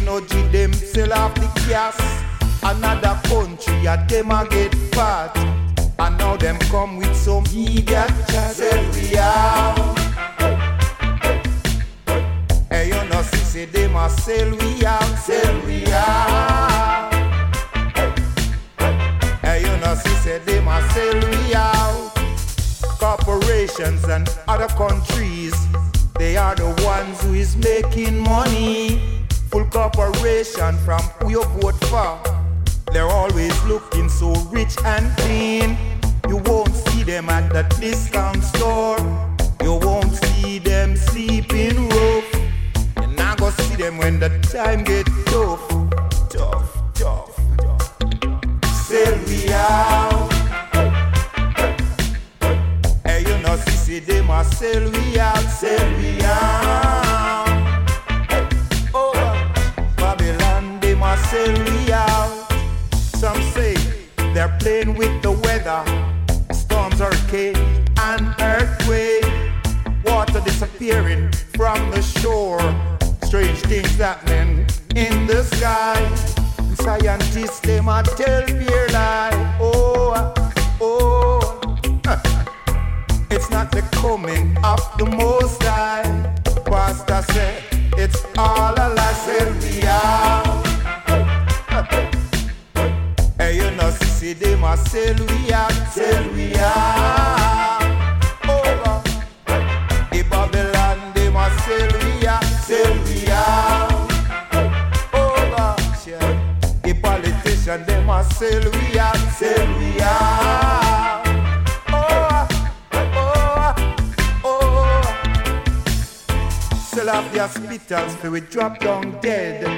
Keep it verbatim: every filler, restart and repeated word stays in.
no G them sell off the gas. Another country a them a get fat. And now them come with some idiot chat. Sell we out. Hey, you know see say them a sell we out. Sell we out. Hey, you know see say them a sell we out. Corporations and other countries, they are the ones who is making money. Full corporation from who you vote for. They're always looking so rich and clean. You won't see them at the discount store. You won't see them sleeping rough. You're not gonna see them when the time gets tough. Tough, tough, tough. Sell we out. Hey, you know, see them a sell we out. Sell we out. Oh, Babylon, them a sell we out. Some say they're playing with the weather. Storms, hurricane, and earthquake. Water disappearing from the shore. Strange things happening in the sky. Scientists, they might tell fear lie. Oh, oh. It's not the coming of the Most High. Pastor said, it's all a lie. Sell me out. Hey, you know, see them a sell we out. Sell we out. Oh, the Babylon, them a sell we out. Sell we out. Oh, gosh, yeah. The politician, them a sell we out. Sell we out. Oh, oh, oh. Sell off the hospitals for we drop down dead.